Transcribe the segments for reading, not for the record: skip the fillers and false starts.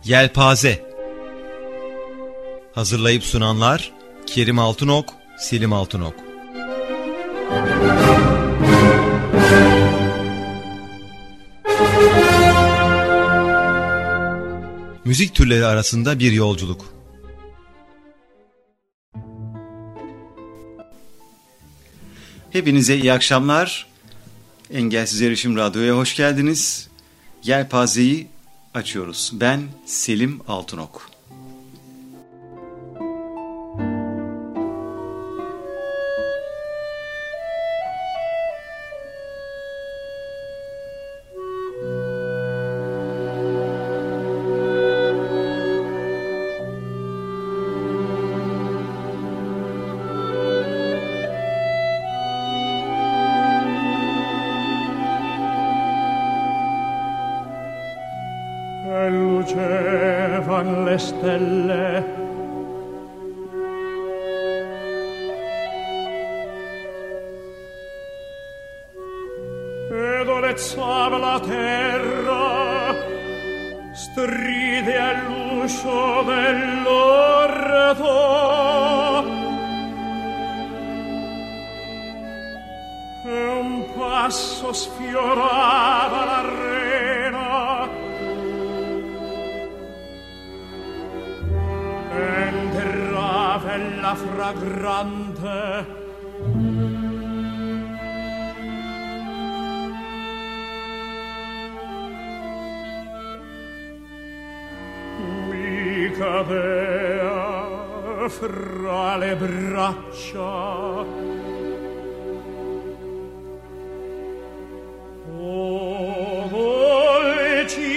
Yelpaze. Hazırlayıp sunanlar Kerim Altınok, Selim Altınok. Müzik türleri arasında bir yolculuk. Hepinize iyi akşamlar. Engelsiz Erişim Radyo'ya hoş geldiniz. Yelpaze'yi açıyoruz. Ben Selim Altınok. Lucevano le stelle ed orezzava la terra, stride all'uscio dell'orto, e un passo sfiorava l'arena. Entrava fragrante mi cadea fra le braccia. Oh, dolci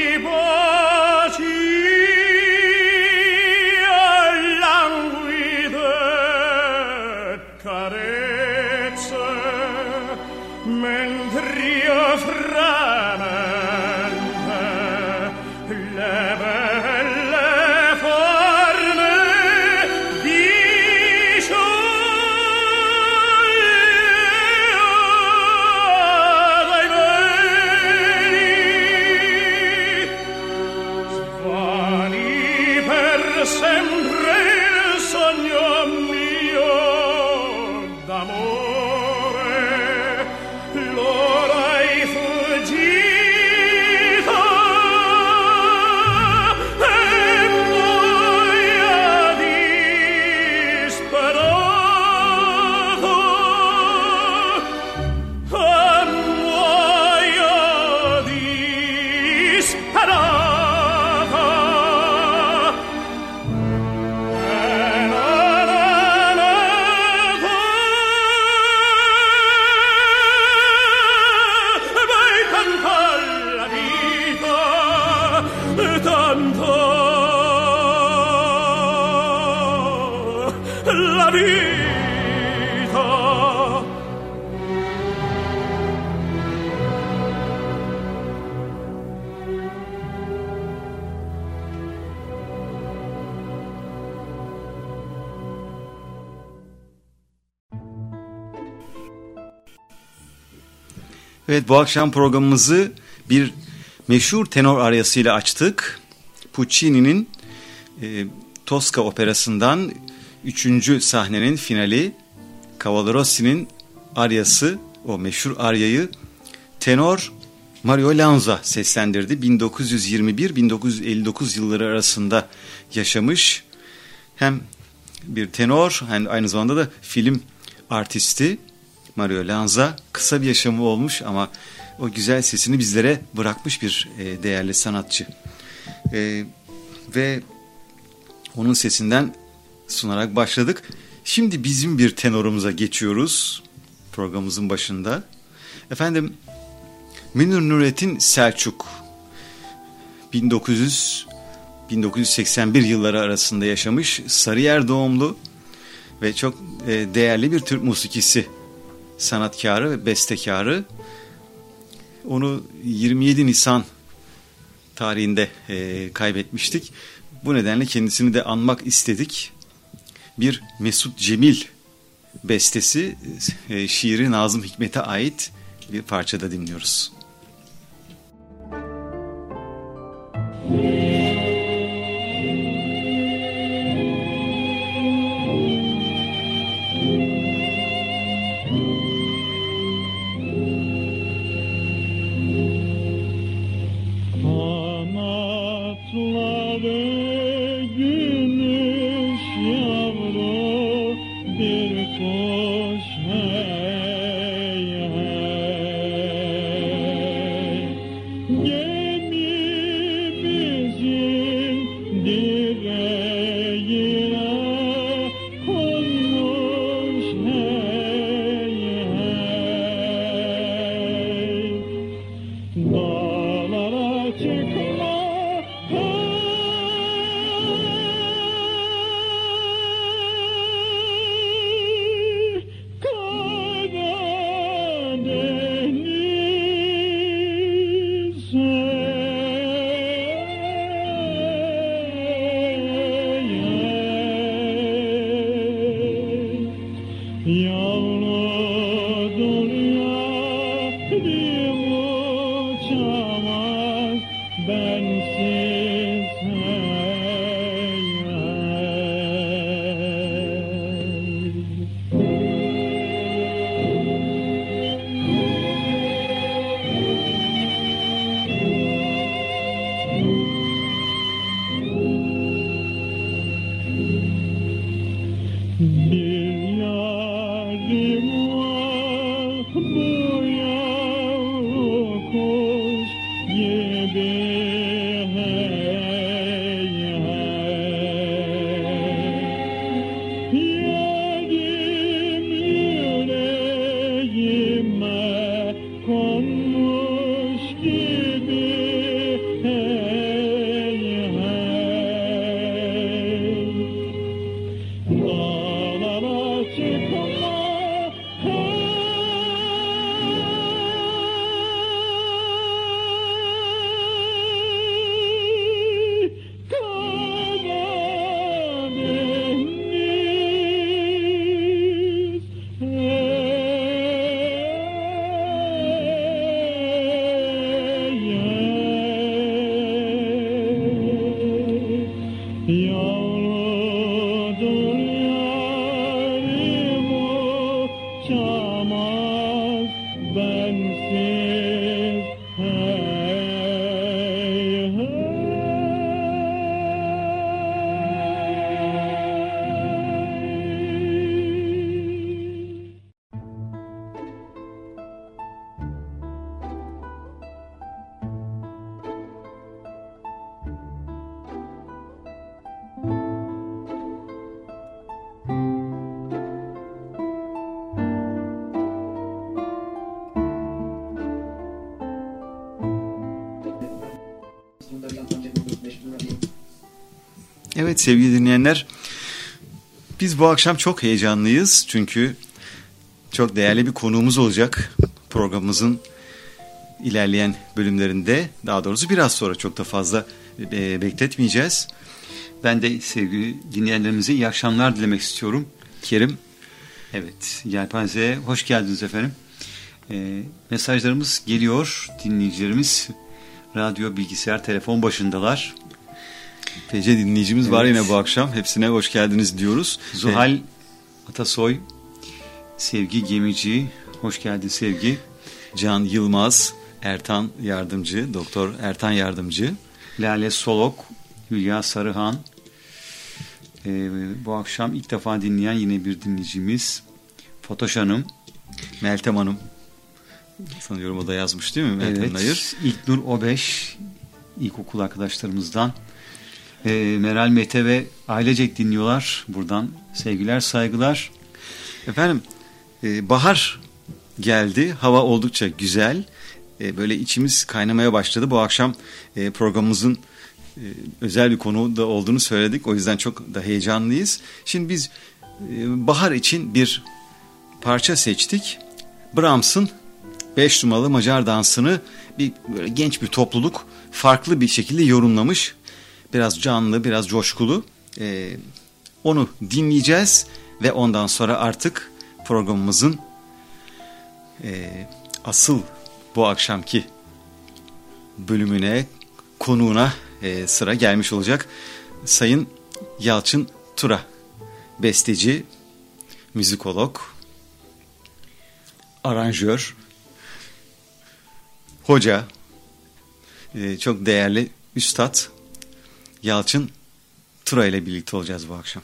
Evet, bu akşam programımızı bir meşhur tenor aryasıyla açtık. Puccini'nin Tosca operasından 3. sahnenin finali, Cavallarossi'nin aryası, o meşhur aryayı tenor Mario Lanza seslendirdi. 1921-1959 yılları arasında yaşamış. Hem bir tenor hem aynı zamanda da film artisti. Mario Lanza kısa bir yaşamı olmuş ama o güzel sesini bizlere bırakmış bir değerli sanatçı. Ve onun sesinden sunarak başladık. Şimdi bizim bir tenorumuza geçiyoruz programımızın başında. Efendim, Münir Nurettin Selçuk 1981 yılları arasında yaşamış, Sarıyer doğumlu ve çok değerli bir Türk musikisi sanatkarı ve bestekarı. Onu 27 Nisan tarihinde kaybetmiştik. Bu nedenle kendisini de anmak istedik. Bir Mesut Cemil bestesi, şiiri Nazım Hikmet'e ait bir parçada dinliyoruz. Evet sevgili dinleyenler, biz bu akşam çok heyecanlıyız çünkü çok değerli bir konuğumuz olacak programımızın ilerleyen bölümlerinde, daha doğrusu biraz sonra, çok da fazla bekletmeyeceğiz. Ben de sevgili dinleyenlerimize iyi akşamlar dilemek istiyorum. Kerim. Evet, Yelpaze'ye hoş geldiniz efendim. Mesajlarımız geliyor, dinleyicilerimiz radyo, bilgisayar, telefon başındalar. Fece dinleyicimiz var yine bu akşam. Hepsine hoş geldiniz diyoruz. Zuhal Atasoy, Sevgi Gemici, hoş geldin Sevgi. Can Yılmaz, Ertan Yardımcı, Doktor Ertan Yardımcı. Lale Solok, Hülya Sarıhan. Bu akşam ilk defa dinleyen yine bir dinleyicimiz Fatoş Hanım. Meltem Hanım. Sanıyorum o da yazmış değil mi? Meltem Evet. Nayır. İlknur Obeş, ilkokul arkadaşlarımızdan. Meral Mete ve ailecek dinliyorlar. Buradan sevgiler, saygılar. Efendim, bahar geldi. Hava oldukça güzel. Böyle içimiz kaynamaya başladı. Bu akşam programımızın özel bir konu da olduğunu söyledik. O yüzden çok da heyecanlıyız. Şimdi biz bahar için bir parça seçtik. Brahms'ın 5 numaralı Macar dansını böyle genç bir topluluk farklı bir şekilde yorumlamış. Biraz canlı, biraz coşkulu. Onu dinleyeceğiz ve ondan sonra artık programımızın asıl bu akşamki bölümüne, konuğuna sıra gelmiş olacak. Sayın Yalçın Tura, besteci, müzikolog, aranjör, hoca, çok değerli üstad Yalçın Tura ile birlikte olacağız bu akşam.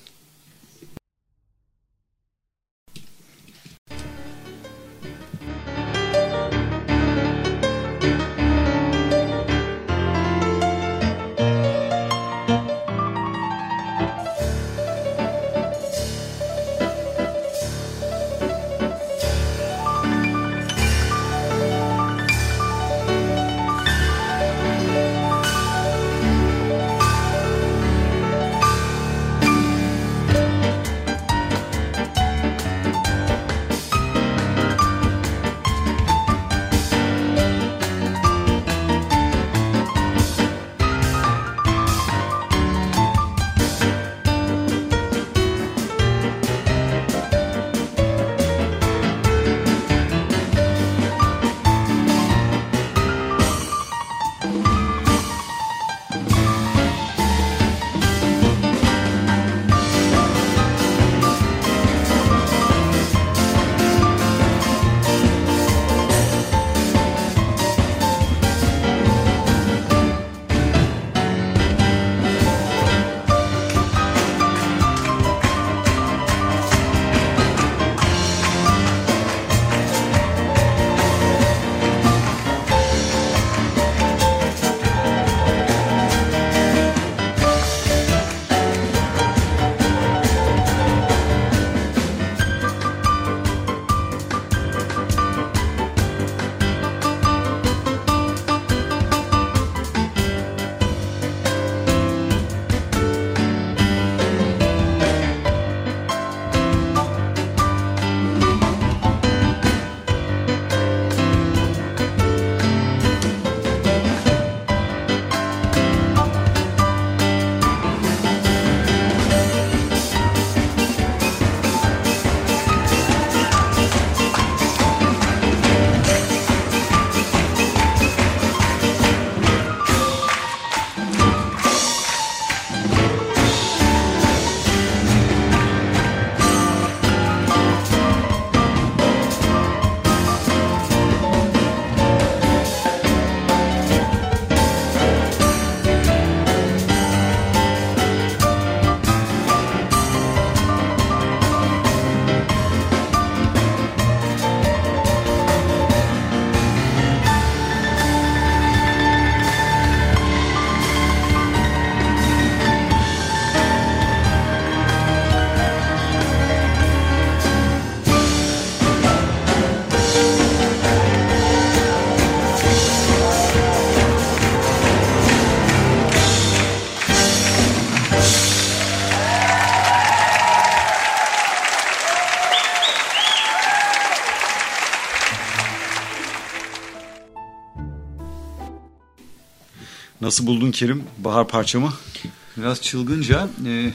Nasıl buldun Kerim bahar parçamı? Biraz çılgınca.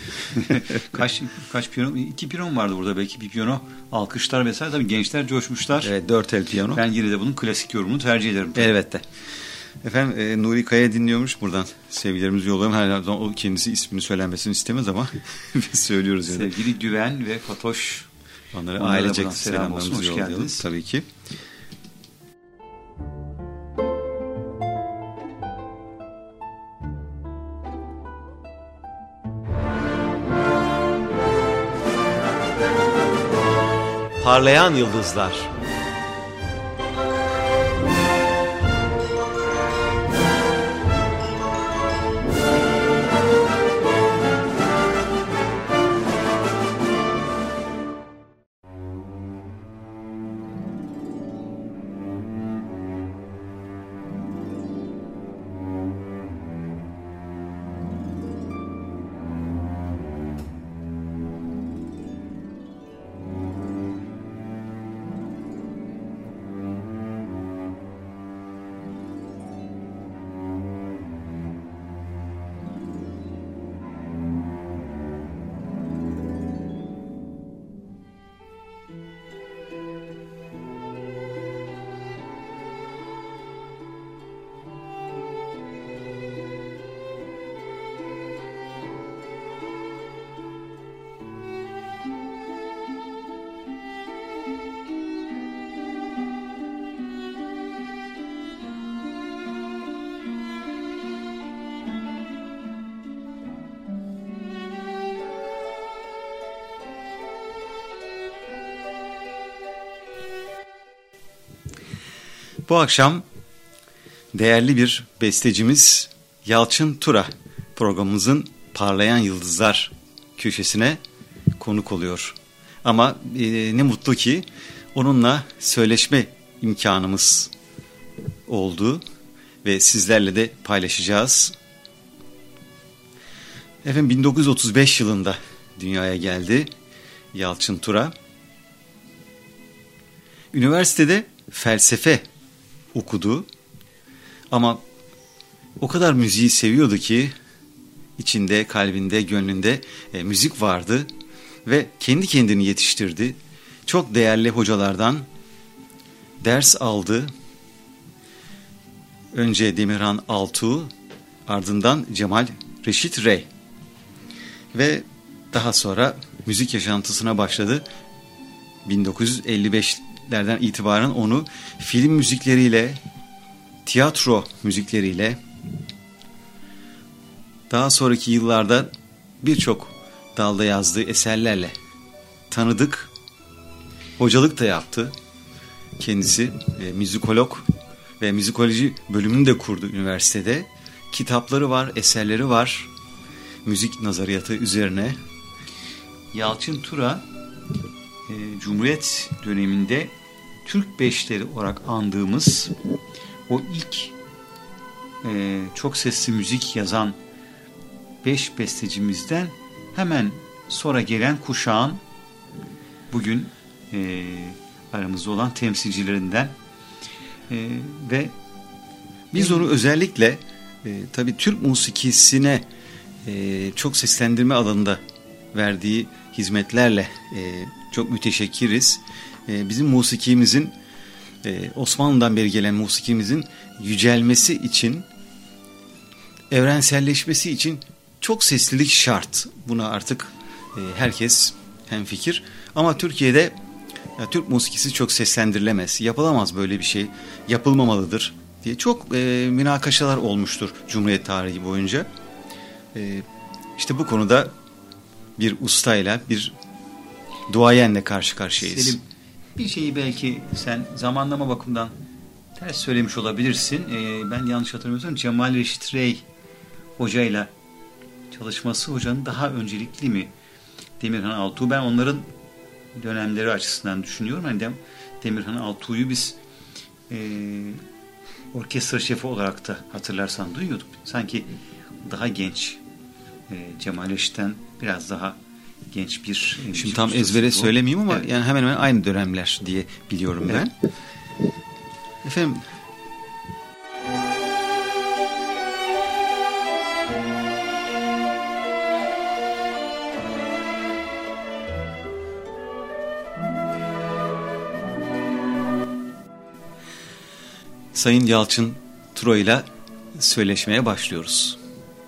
Kaç piyano? 2 piyano vardı burada belki. Bir piyano, alkışlar vesaire. Tabii gençler coşmuşlar. Evet, 4 el piyano. Ben yine de bunun klasik yorumunu tercih ederim. Elbette. Efendim Nuri Kaya dinliyormuş. Buradan sevgilerimizi yollayalım. Her zaman o kendisi ismini söylenmesini istemez ama biz söylüyoruz. Sevgili yani. Güven ve Fatoş. Onlara ailecek selam olsun. Hoş geldiniz. Tabii ki. Parlayan Yıldızlar. Bu akşam değerli bir bestecimiz Yalçın Tura programımızın Parlayan Yıldızlar köşesine konuk oluyor. Ama ne mutlu ki onunla söyleşme imkanımız oldu ve sizlerle de paylaşacağız. Efendim 1935 yılında dünyaya geldi Yalçın Tura. Üniversitede felsefe okudu ama o kadar müziği seviyordu ki içinde, kalbinde, gönlünde müzik vardı ve kendi kendini yetiştirdi. Çok değerli hocalardan ders aldı. Önce Demirhan Altuğ, ardından Cemal Reşit Rey ve daha sonra müzik yaşantısına başladı. 1955'lerden itibaren onu film müzikleriyle, tiyatro müzikleriyle, daha sonraki yıllarda birçok dalda yazdığı eserlerle tanıdık. Hocalık da yaptı. Kendisi müzikolog ve müzikoloji bölümünü de kurdu üniversitede. Kitapları var, eserleri var. Müzik nazariyatı üzerine. Yalçın Tura Cumhuriyet döneminde Türk beşleri olarak andığımız o ilk çok sesli müzik yazan 5 bestecimizden hemen sonra gelen kuşağın bugün aramızda olan temsilcilerinden ve biz onu özellikle tabii Türk musikisine çok seslendirme alanında verdiği hizmetlerle çok müteşekkiriz. Bizim musikimizin Osmanlı'dan beri gelen musikimizin yücelmesi için, evrenselleşmesi için çok seslilik şart. Buna artık herkes hemfikir. Ama Türkiye'de Türk musikisi çok seslendirilemez. Yapılamaz böyle bir şey. Yapılmamalıdır diye çok münakaşalar olmuştur Cumhuriyet tarihi boyunca. İşte bu konuda bir ustayla, bir duayenle karşı karşıyayız. Selim, bir şeyi belki sen zamanlama bakımından ters söylemiş olabilirsin. Ben yanlış hatırlamıyorsam Cemal Reşit Rey hocayla çalışması hocanın daha öncelikli mi? Demirhan Altuğ, ben onların dönemleri açısından düşünüyorum. Hani Demirhan Altuğ'yu biz orkestra şefi olarak da hatırlarsan duyuyorduk. Sanki daha genç, Cemal Reşit'ten biraz daha genç bir... Şimdi tam ezbere söylemeyeyim ama evet, yani hemen hemen aynı dönemler diye biliyorum ben. Efendim... Sayın Yalçın Tura ile söyleşmeye başlıyoruz.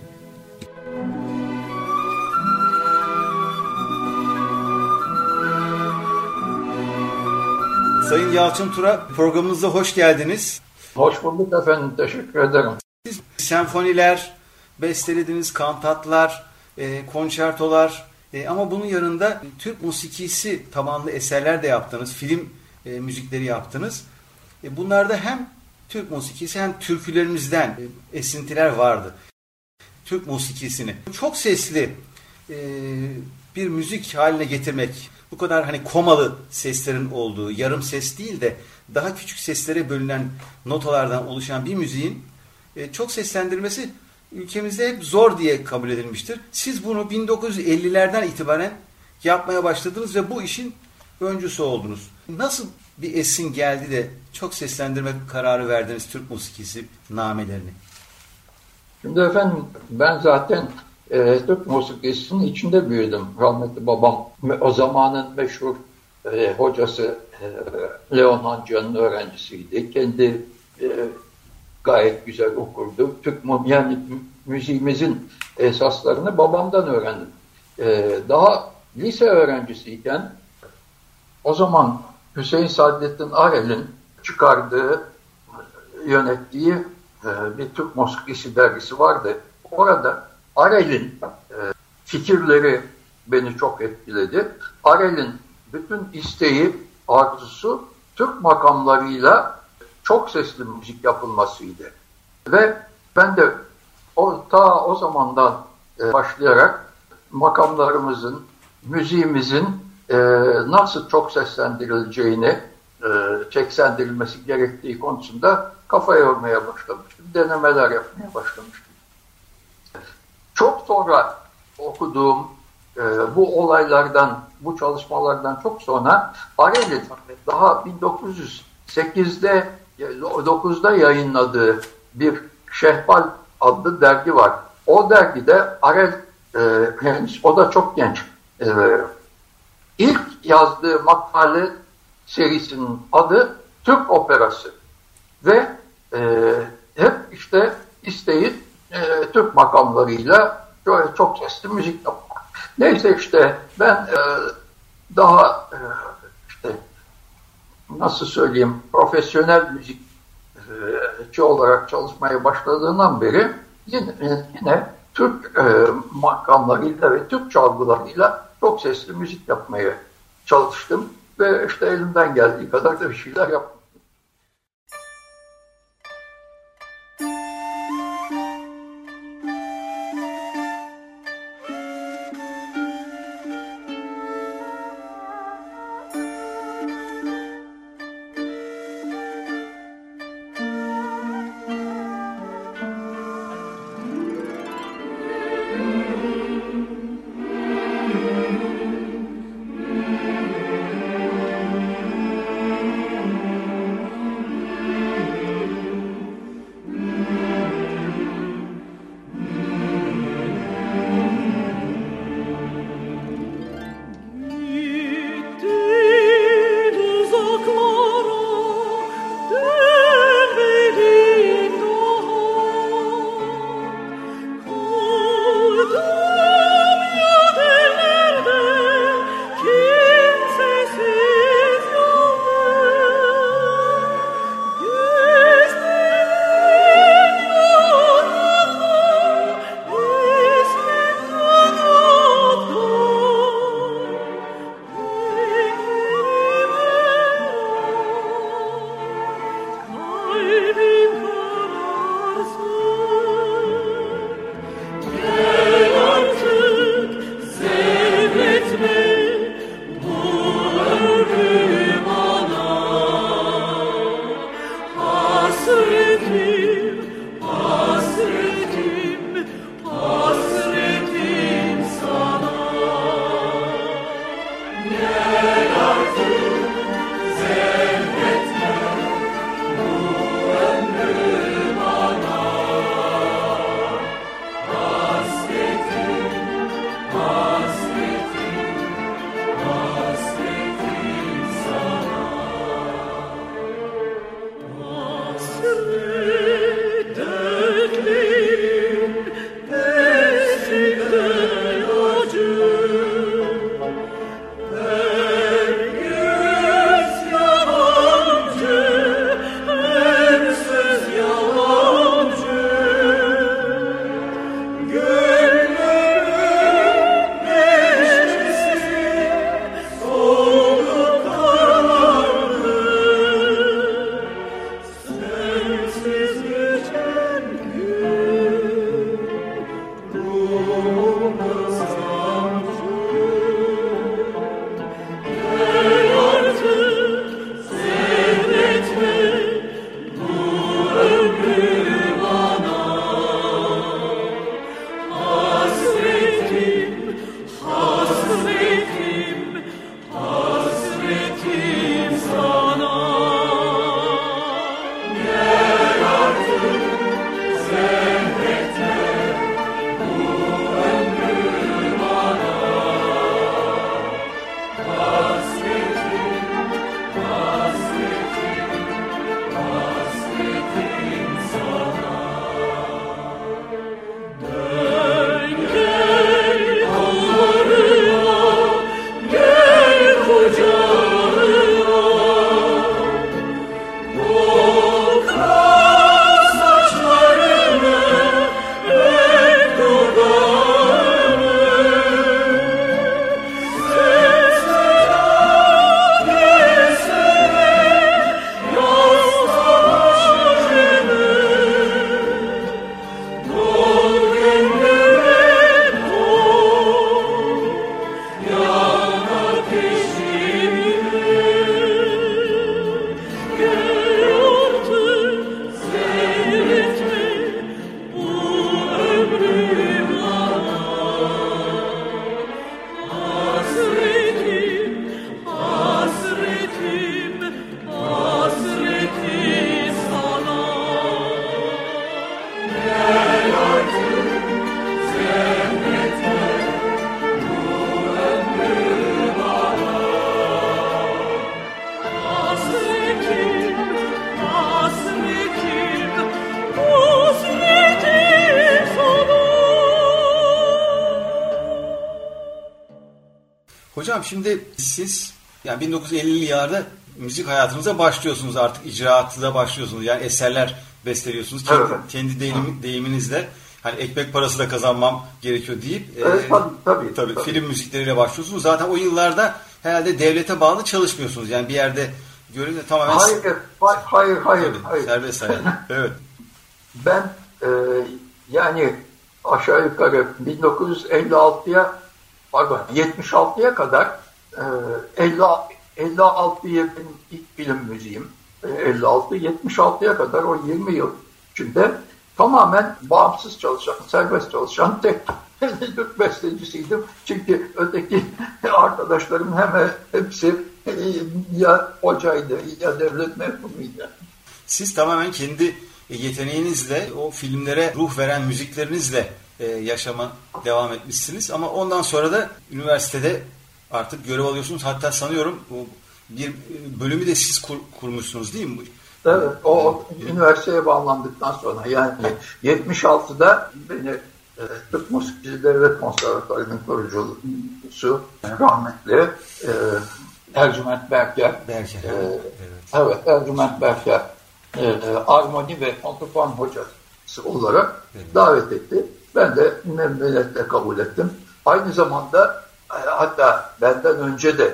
Sayın Yalçın Tura, programımıza hoş geldiniz. Hoş bulduk efendim, teşekkür ederim. Siz senfoniler, bestelediniz, kantatlar, konçertolar ama bunun yanında Türk musikisi tabanlı eserler de yaptınız, film müzikleri yaptınız. Bunlarda hem Türk musikisi hem türkülerimizden esintiler vardı. Türk musikisini çok sesli bir müzik haline getirmek, bu kadar hani komalı seslerin olduğu, yarım ses değil de daha küçük seslere bölünen notalardan oluşan bir müziğin çok seslendirmesi ülkemizde hep zor diye kabul edilmiştir. Siz bunu 1950'lerden itibaren yapmaya başladınız ve bu işin öncüsü oldunuz. Nasıl bir esin geldi de çok seslendirme kararı verdiniz Türk musikisi namelerini? Şimdi efendim ben zaten Türk musikisinin içinde büyüdüm. Rahmetli babam o zamanın meşhur hocası Leon Hancı'nın öğrencisiydi. Kendi gayet güzel okurdu. Yani müziğimizin esaslarını babamdan öğrendim. Daha lise öğrencisiyken o zaman Hüseyin Saadettin Arel'in çıkardığı, yönettiği bir Türk musikisi dergisi vardı. Orada Arel'in fikirleri beni çok etkiledi. Arel'in bütün isteği, arzusu Türk makamlarıyla çok sesli müzik yapılmasıydı. Ve ben de o zamandan başlayarak makamlarımızın, müziğimizin nasıl çok seslendirileceğini, seslendirilmesi gerektiği konusunda kafa yormaya başlamıştım. Denemeler yapmaya başlamıştım. Çok sonra okuduğum bu olaylardan, bu çalışmalardan çok sonra Arel'in daha 1908'de 9'da yayınladığı bir Şehbal adlı dergi var. O dergide Arel, o da çok genç, ilk yazdığı makale serisinin adı Türk Operası ve hep işte isteği Türk makamlarıyla çok sesli müzik yapmak. Neyse işte ben daha işte nasıl söyleyeyim profesyonel müzikçi olarak çalışmaya başladığından beri yine Türk makamlarıyla ve Türk çalgılarıyla çok sesli müzik yapmaya çalıştım ve işte elimden geldiği kadar da bir şeyler yaptım. Hocam şimdi siz yani 1950'li yıllarda müzik hayatınıza başlıyorsunuz, artık icraatına başlıyorsunuz. Yani eserler besteliyorsunuz. Kendi deyiminizle hani ekmek parası da kazanmam gerekiyor deyip tabii film müzikleriyle başlıyorsunuz. Zaten o yıllarda herhalde devlete bağlı çalışmıyorsunuz. Yani bir yerde görünce tamamen... Hayır. Serbest hayat. Evet. Ben yani aşağı yukarı 76'ya kadar 56'ya benim ilk film müziğim, 76'ya kadar o 20 yıl içinde tamamen bağımsız çalışan, serbest çalışan tek Türk bestecisiydim. Çünkü öteki arkadaşlarım hepsi ya hocaydı ya devlet memuruydu. Siz tamamen kendi yeteneğinizle, o filmlere ruh veren müziklerinizle yaşama devam etmişsiniz. Ama ondan sonra da üniversitede artık görev alıyorsunuz. Hatta sanıyorum bir bölümü de siz kurmuşsunuz değil mi? Evet, o üniversiteye bağlandıktan sonra yani 76'da beni Türk Musikçileri ve Konservatuvarı'nın kurucusu rahmetli Ercüment Berker. Evet, Ercüment Berker armoni ve kontrafon hocası olarak davet etti. Ben de memnuniyetle kabul ettim. Aynı zamanda hatta benden önce de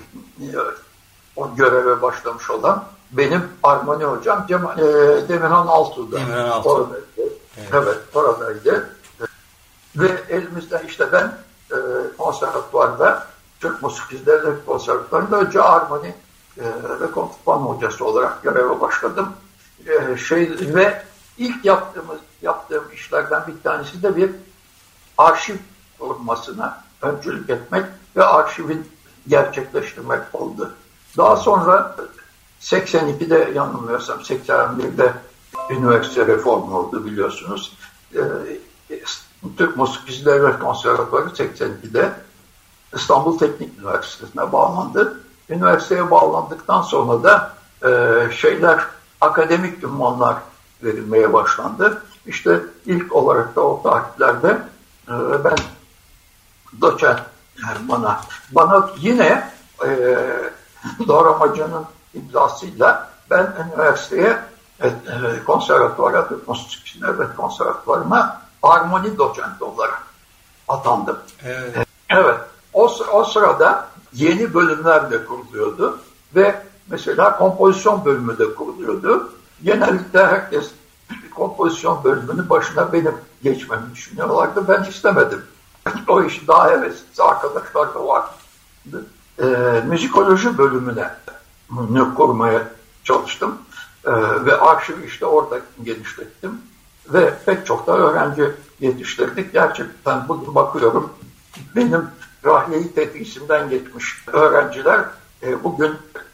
o göreve başlamış olan benim armoni hocam Demirhan Altuğ'da. Evet, oradaydı. Ve elimizden işte ben konservatuvarda, Türk Musikçileri Konservatuvarı'nda önce armoni ve kontrafon hocası olarak göreve başladım. Ve ilk yaptığım işlerden bir tanesi de bir arşiv kurmasına öncülük etmek ve arşivin gerçekleştirmek oldu. Daha sonra 82'de yanılmıyorsam 81'de üniversite reformu oldu biliyorsunuz. Türk Musikçileri ve Konservatuvarı 82'de İstanbul Teknik Üniversitesi'ne bağlandı. Üniversiteye bağlandıktan sonra da akademik ünvanlar verilmeye başlandı. İşte ilk olarak da o tarihlerde ben doçent bana yine Doğramacı'nın imzasıyla ben üniversiteye konservatuvara, Türk Müzik Devlet Konservatuvarı'na armoni doçenti olarak atandım. Evet. Evet. O sırada yeni bölümler de kuruluyordu ve mesela kompozisyon bölümü de kuruluyordu. Genellikle herkes kompozisyon bölümünün başına benim geçmemi düşünüyorlardı. Ben istemedim. O iş daha hevesli arkadaşlar da vardı. Müzikoloji bölümüne kurmaya çalıştım. Ve arşivi işte orada genişlettim. Ve pek çok da öğrenci yetiştirdik. Gerçekten bugün bakıyorum, benim rahleyi tedrisimden geçmiş öğrenciler bugün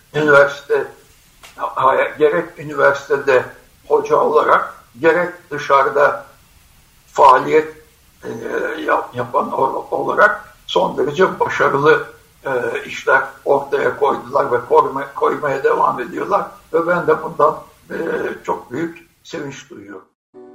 gerek üniversitede hoca olarak gerek dışarıda faaliyet yapan olarak son derece başarılı işler ortaya koydular ve koymaya devam ediyorlar ve ben de bundan çok büyük sevinç duyuyorum.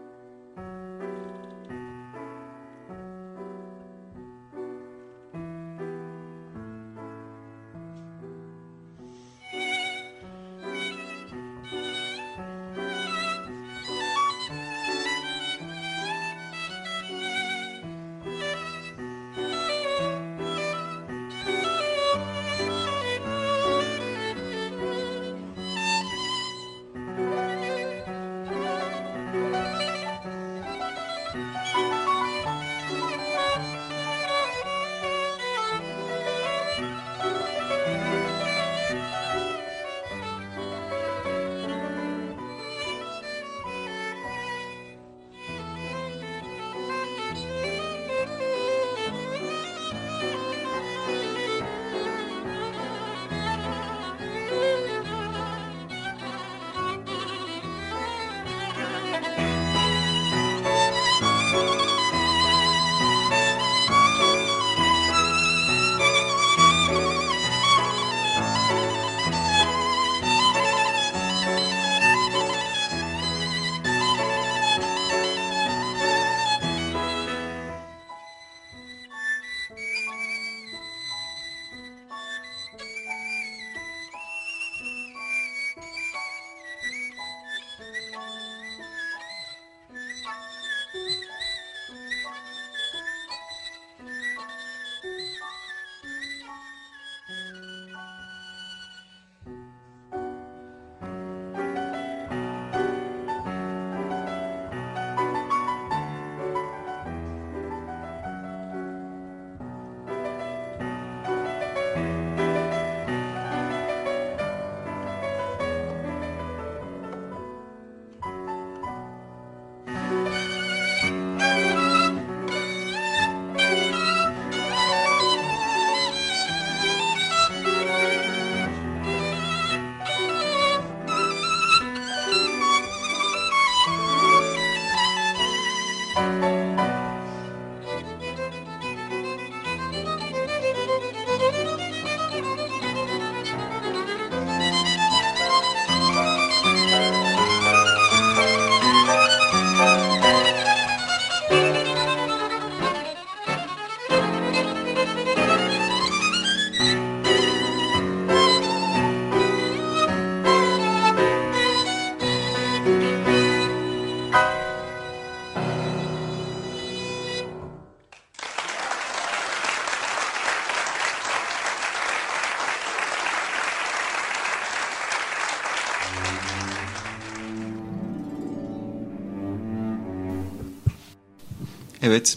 Evet,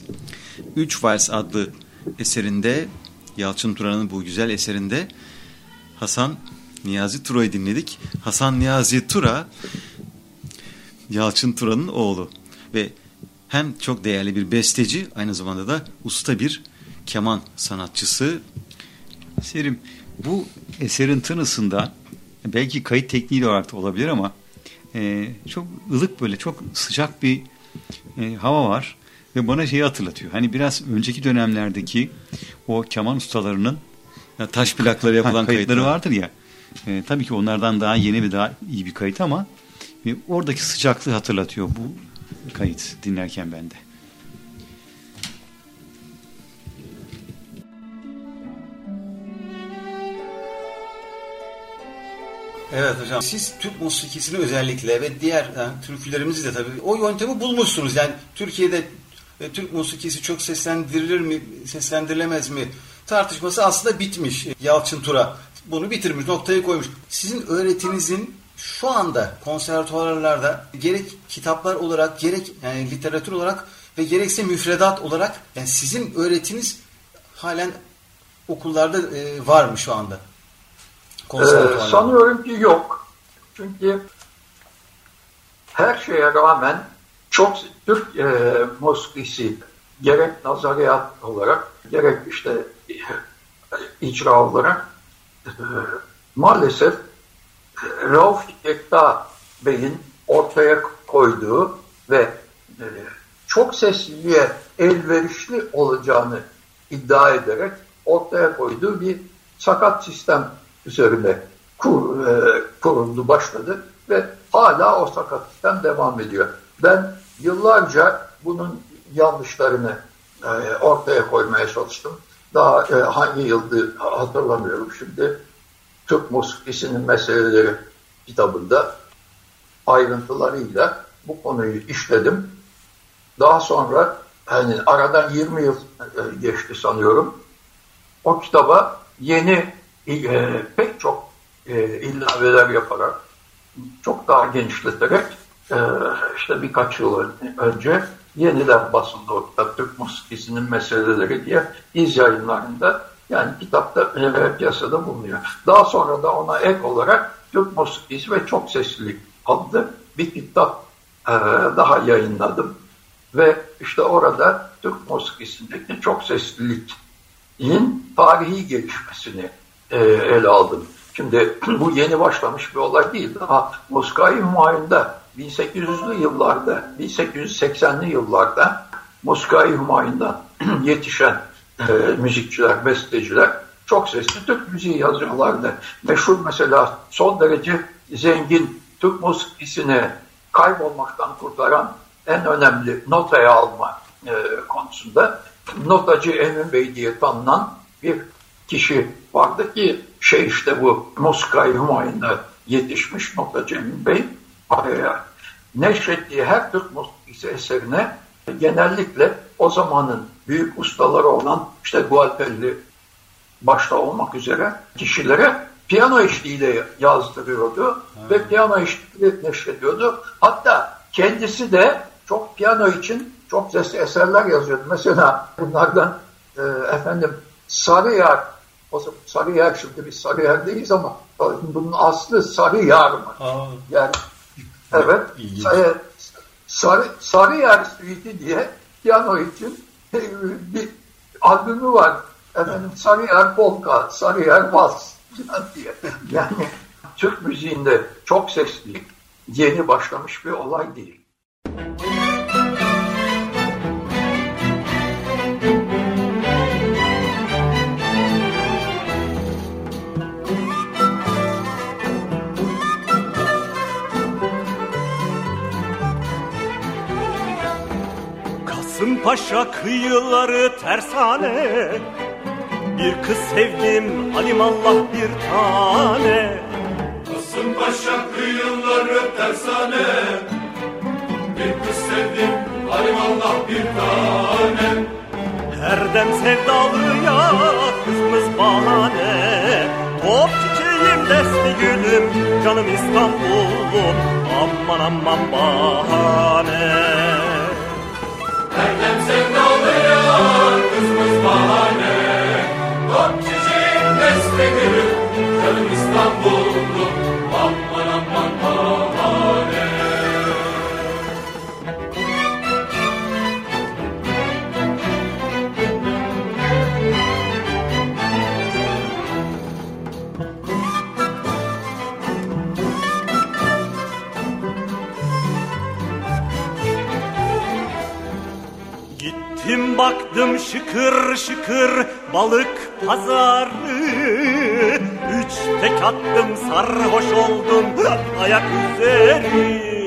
Üç Vals adlı eserinde, Yalçın Turan'ın bu güzel eserinde Hasan Niyazi Tura'yı dinledik. Hasan Niyazi Tura, Yalçın Turan'ın oğlu ve hem çok değerli bir besteci, aynı zamanda da usta bir keman sanatçısı. Serim, bu eserin tınısında belki kayıt tekniği olarak da olabilir ama çok ılık, böyle çok sıcak bir hava var ve bana şeyi hatırlatıyor. Hani biraz önceki dönemlerdeki o keman ustalarının Taş plakları yapılan kayıtları vardır ya. Tabii ki onlardan daha yeni ve daha iyi bir kayıt ama Ve oradaki sıcaklığı hatırlatıyor bu kayıt dinlerken bende. Evet hocam. Siz Türk musikisini özellikle ve diğer türkülerimizi de tabii o yöntemi bulmuşsunuz. Yani Türkiye'de Türk musikisi çok seslendirilir mi, seslendirilemez mi tartışması aslında bitmiş. Yalçın Tura bunu bitirmiş, noktayı koymuş. Sizin öğretinizin şu anda konservatuvarlarda gerek kitaplar olarak, gerek yani literatür olarak ve gerekse müfredat olarak yani sizin öğretiniz halen okullarda var mı şu anda? Sanıyorum ki yok. Çünkü her şeye rağmen çok Türk musikisi gerek nazariyat olarak gerek işte icra olarak maalesef Rauf Yekta Bey'in ortaya koyduğu ve çok sesliliğe elverişli olacağını iddia ederek ortaya koyduğu bir sakat sistem üzerine kuruldu, başladı ve hala o sakat sistem devam ediyor. Ben yıllarca bunun yanlışlarını ortaya koymaya çalıştım. Daha hangi yıldı hatırlamıyorum şimdi. Türk musikisinin meseleleri kitabında ayrıntılarıyla bu konuyu işledim. Daha sonra hani aradan 20 yıl geçti sanıyorum. O kitaba yeni pek çok ilaveler yaparak çok daha genişleterek işte birkaç yıl önce yeniden basıldı o kitap Türk musikisinin meseleleri diye İz Yayınları'nda yani kitapta piyasada bulunuyor. Daha sonra da ona ek olarak Türk musikisi ve çok seslilik adlı bir kitap daha yayınladım. Ve işte orada Türk musikisindeki çok sesliliğin tarihi gelişmesini ele aldım. Şimdi bu yeni başlamış bir olay değil. Daha Muskai Hümayun'da 1800'lü yıllarda, 1880'li yıllarda Muskai Hümayun'dan yetişen müzikçiler, besteciler çok sesli Türk müziği yazıyorlardı. Meşhur mesela son derece zengin Türk musikisini kaybolmaktan kurtaran en önemli notaya alma konusunda notacı Emin Bey diye tanınan bir kişi vardı ki işte bu Muskai Hümayun'da yetişmiş notacı Emin Bey neşrettiği her Türk musikisi eserine genellikle o zamanın büyük ustaları olan işte Gualtelli başta olmak üzere kişilere piyano eşliğiyle yazdırıyordu ve piyano eşliğiyle neşrediyordu. Hatta kendisi de çok piyano için çok sesli eserler yazıyordu. Mesela bunlardan Sarıyer, Sarıyer şimdi biz Sarıyer'deyiz ama bunun aslı Sarıyer mı? Yani evet. Sarıyer Suite diye piyano için bir albümü var. Sarıyer Polka, Sarıyer Vals diye. Yani Türk müziğinde çok seslilik yeni başlamış bir olay değil. Kasımpaşa kıyıları tersane, bir kız sevdim alimallah bir tane. Kasımpaşa kıyıları tersane, bir kız sevdim alimallah bir tane. Her dem sevdalıya kızımız bahane. Top çiçeğim desti gülüm, canım İstanbul'um, aman aman bahane. Erdem sevdalıya kızımız bahane. Top çiçeğim desti gülüm, canım İstanbul'um, aman aman bahane. Gittim baktım şıkır şıkır balık pazarı, 3 tek attım sarhoş oldum ayak üzeri.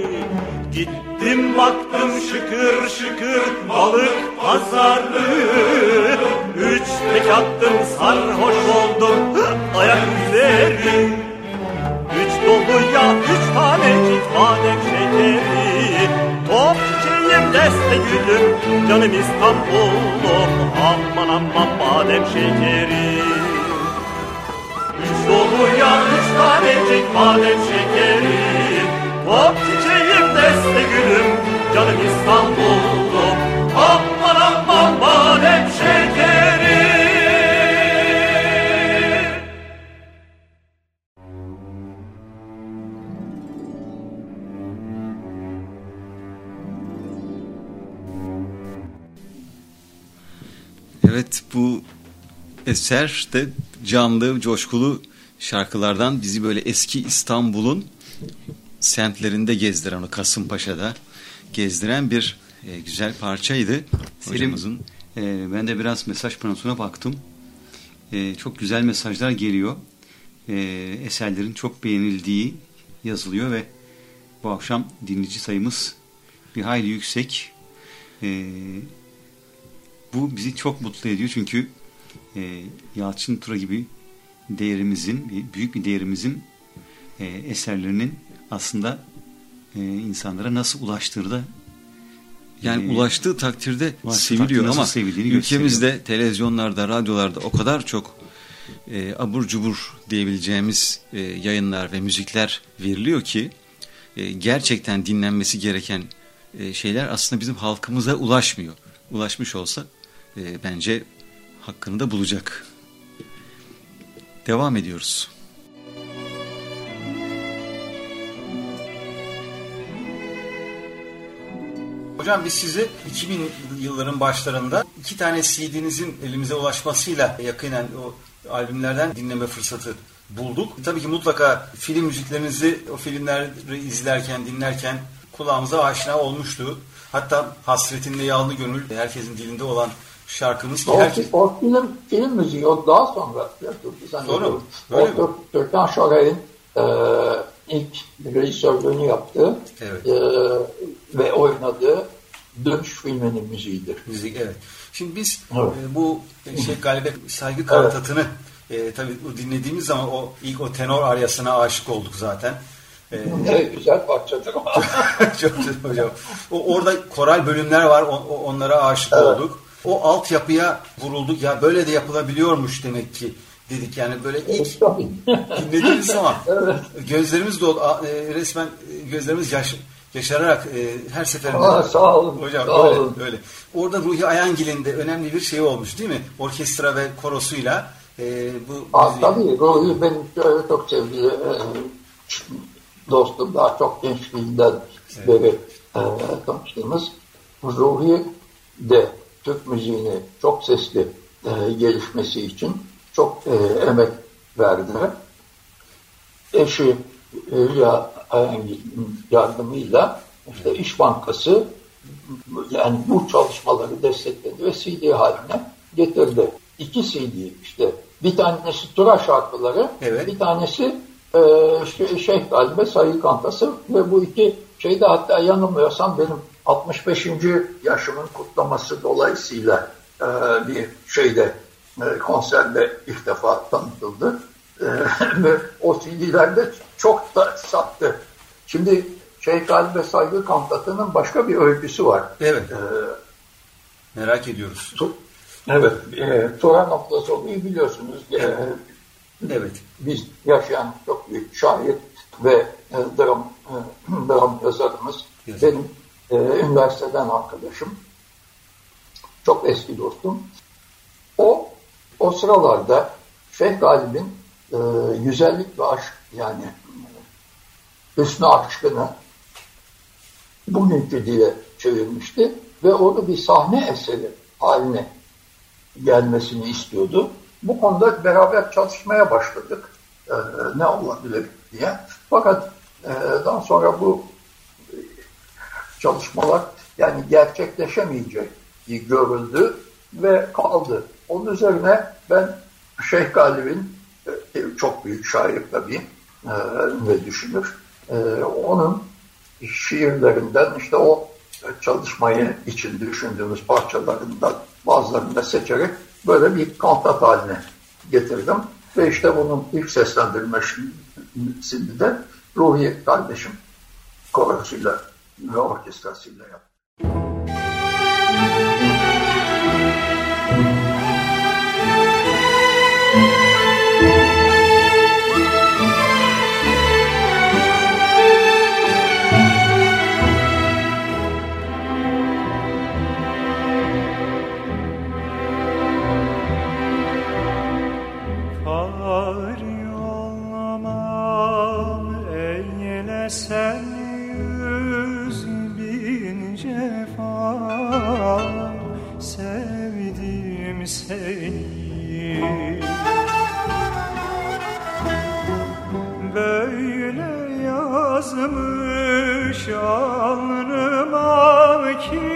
Gittim baktım şıkır şıkır balık pazarı. 3 tek attım sarhoş oldum ayak üzeri. 3 doluya 3 tanecik badem şekeri. Top çiçeğim deste gülüm canım İstanbul'um. Aman aman badem şekeri. 3 doluya 3 tanecik badem şekeri. Top çiçeğim deste gülüm canım İstanbul'um. Aman aman badem şekeri. Evet, bu eser de canlı, coşkulu şarkılardan bizi böyle eski İstanbul'un semtlerinde gezdiren, o Kasımpaşa'da gezdiren bir güzel parçaydı. Selim, ben de biraz mesaj panosuna baktım. Çok güzel mesajlar geliyor. Eserlerin çok beğenildiği yazılıyor ve bu akşam dinleyici sayımız bir hayli yüksek. Bu bizi çok mutlu ediyor çünkü Yalçın Tura gibi değerimizin, büyük bir değerimizin eserlerinin aslında insanlara nasıl ulaştığını da yani ulaştığı takdirde seviliyor ama ülkemizde televizyonlarda, radyolarda o kadar çok abur cubur diyebileceğimiz yayınlar ve müzikler veriliyor ki gerçekten dinlenmesi gereken şeyler aslında bizim halkımıza ulaşmıyor. Ulaşmış olsa bence hakkını da bulacak. Devam ediyoruz. Hocam biz sizi 2000 yılların başlarında 2 tane CD'nizin elimize ulaşmasıyla yakinen o albümlerden dinleme fırsatı bulduk. Tabii ki mutlaka film müziklerinizi o filmleri izlerken, dinlerken kulağımıza aşina olmuştu. Hatta Hasretinle Yalnız Gönül herkesin dilinde olan şarkımız ki o film müziği o daha sonra yapıldı. Doğru. O Türkan Şoray'ın ilk rejisörlüğünü yaptığı ve oynadığı Dönüş filminin müziğidir. Müzik, evet. Şimdi biz bu Şeyh Galip'e saygı kantatını tabii dinlediğimiz zaman o tenor aryasına aşık olduk zaten. Evet, güzel parçadır. Çok güzel hocam. Orada koral bölümler var, onlara aşık olduk. O altyapıya vurulduk. Ya böyle de yapılabiliyormuş demek ki dedik. Yani böyle ilk dinlediğimiz zaman gözlerimiz resmen gözlerimiz yaşararak her seferinde. Sağ olun. Hocam sağ olun. Öyle. Orada Ruhi Ayangil'in de önemli bir şey olmuş değil mi? Orkestra ve korosuyla tabii Ruhi benim çok sevgili dostum, daha çok gençliğinden beri tanıştığımız. Ruhi de Türk müziğini çok sesli gelişmesi için çok emek verdi. Eşi Hülya Ayangil'in yardımıyla işte İş Bankası yani bu çalışmaları destekledi ve CD haline getirdi. 2 CD işte. Bir tanesi Tura şarkıları, bir tanesi Şeyh Galip'e saygı kantası ve bu 2 şeyde hatta yanılmıyorsam benim 65. yaşımın kutlaması dolayısıyla bir şeyde konserde ilk defa tanıtıldı. Ve o CD'lerde çok da sattı. Şimdi Şeyh Galip'e saygı kantatının başka bir öyküsü var. Evet. Merak ediyoruz. Evet. Turan Ablazoğlu'yu biliyorsunuz. Evet. Biz yaşayan çok büyük şair ve dram yazarımız. Benim üniversiteden arkadaşım. Çok eski dostum. O sıralarda Şeyh Galip'in güzellik ve aşk yani hüsnü aşkını bugünkü dile çevirmişti ve onu bir sahne eseri haline gelmesini istiyordu. Bu konuda beraber çalışmaya başladık. Ne olabilir diye. Fakat daha sonra bu çalışmalar yani gerçekleşemeyecek görüldü ve kaldı. Onun üzerine ben Şeyh Galip'in çok büyük şair tabii ve düşünür. Onun şiirlerinden işte o çalışmayı için düşündüğümüz parçalarından bazılarını da seçerek böyle bir kantat haline getirdim. Ve işte bunun ilk seslendirmesini de Ruhi kardeşim korosuyla ve orkestrasıyla yaptı. Sen 100.000 cefa sevdim seni, böyle yazmış alnıma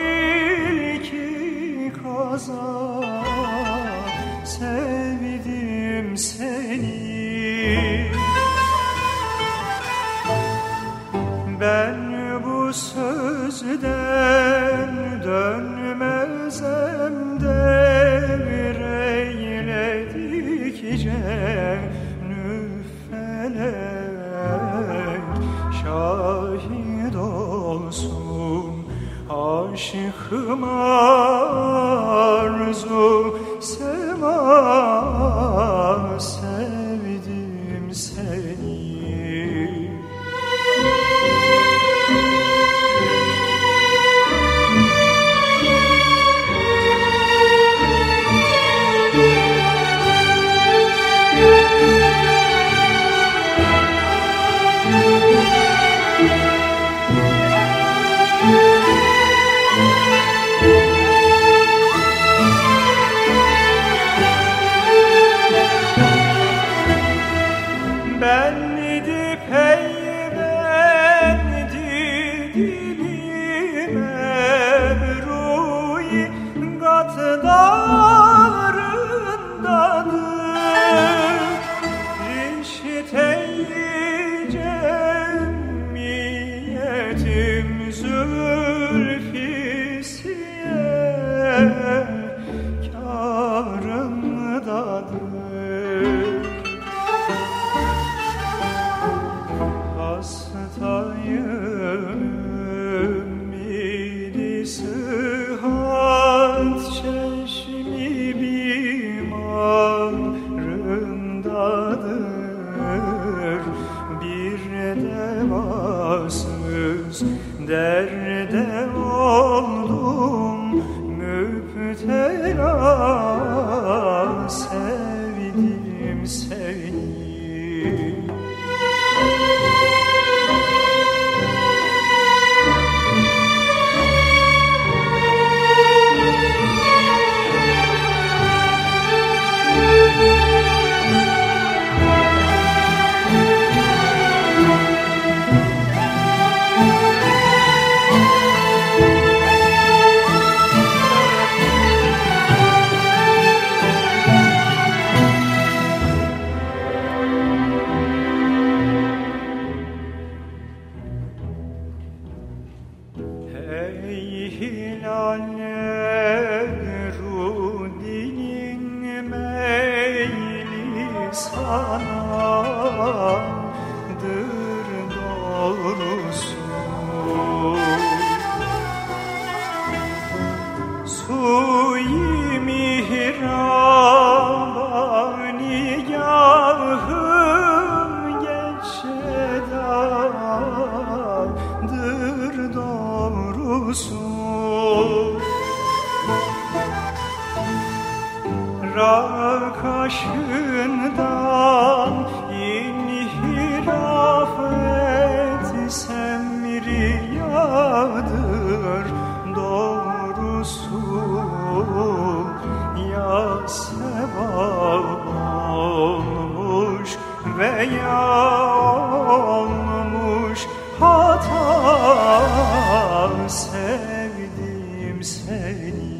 ki kaza, sevdim seni. Ben bu sözden dönmezem devreyledikçe nüfelek şahit olsun aşkıma arzu sema, sevdim seni. Derde oldum müptela, sevdim seni. Rak aşkından inhiraf etsem riyadır doğrusu, ya sevap olmuş veya olmuş hata, sevdim seni.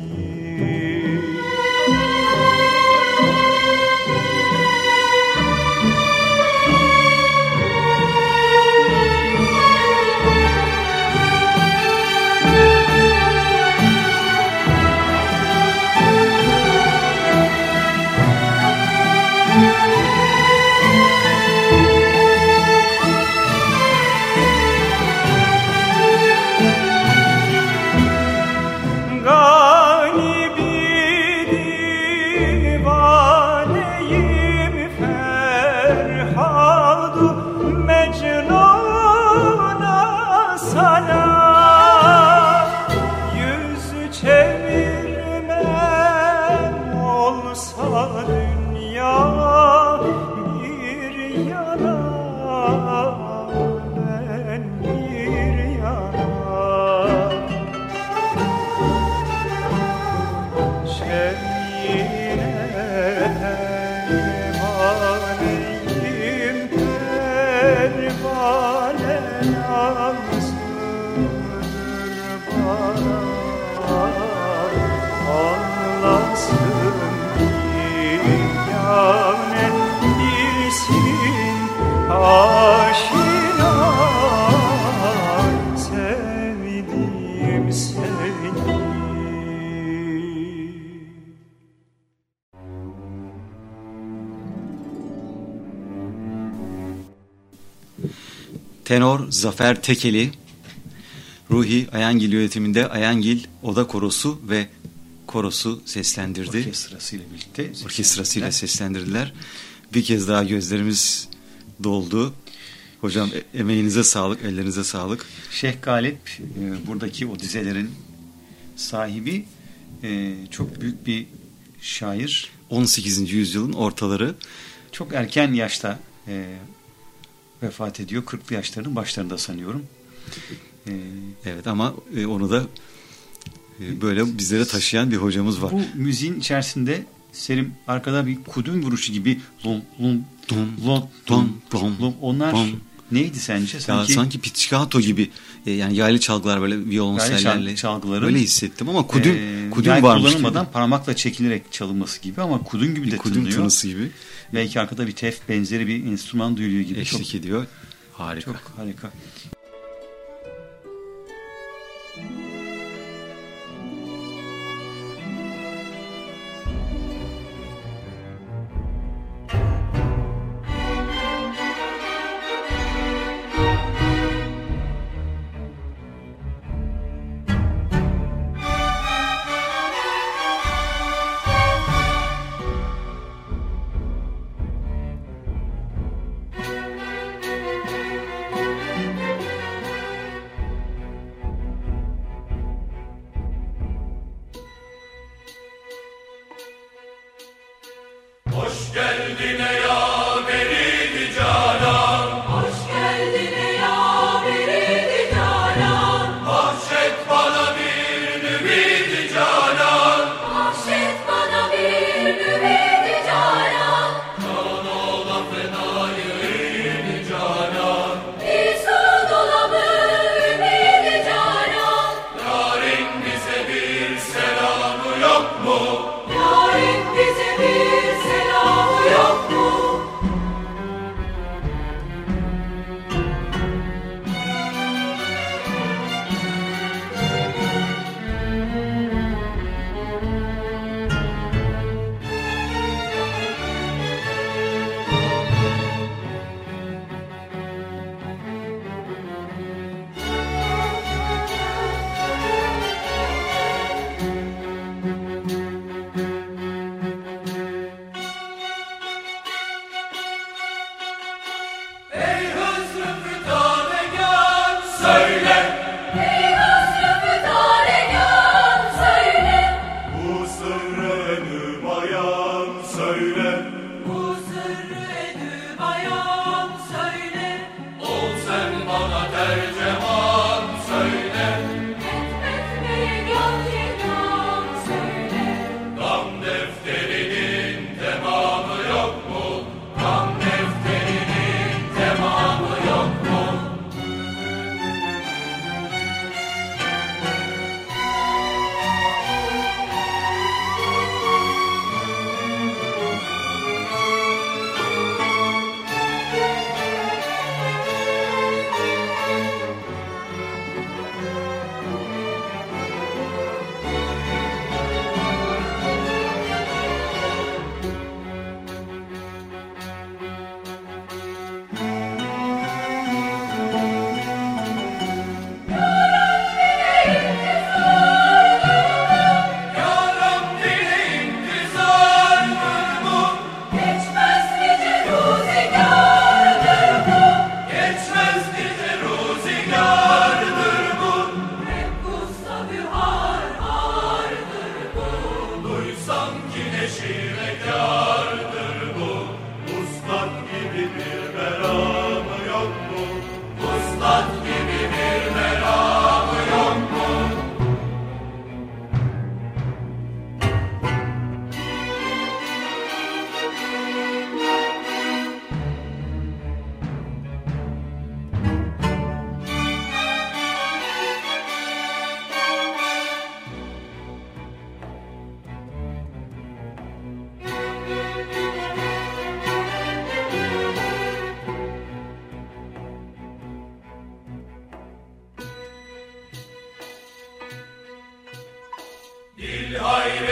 seni. Tenor Zafer Tekeli, Ruhi Ayangil yönetiminde Ayangil Oda Korosu ve Korosu seslendirdi. Orkestrasıyla seslendirdiler. Bir kez daha gözlerimiz doldu. Hocam emeğinize sağlık, ellerinize sağlık. Şeyh Galip buradaki o dizelerin sahibi, çok büyük bir şair. 18. yüzyılın ortaları. Çok erken yaşta vefat ediyor. 40'lı yaşlarının başlarında sanıyorum. Evet ama onu da böyle bizlere taşıyan bir hocamız var. Bu müziğin içerisinde Selim arkada bir kudüm vuruşu gibi lom lom lom lom lom, onlar neydi sence? Sanki pizzicato gibi, yani yaylı çalgılar, böyle violonsellerle böyle hissettim ama kudüm yay varmış kullanılmadan gibi. parmakla çekilerek çalınması gibi ama kudüm gibi de kudüm tınlıyor. tınısı gibi. Belki arkada bir tef benzeri bir enstrüman duyuluyor gibi. Eşlik ediyor. Harika. Çok harika. Hoş geldin ya beridi canan, hoş geldin ya beridi canan, bahşet bana bir ümidi canan, bahşet bana bir ümidi canan, kan ola fenayı ümidi canan, İsa dolamı ümidi canan, yarın bize bir selamı yok mu? Yarın bize bir selamı yok mu?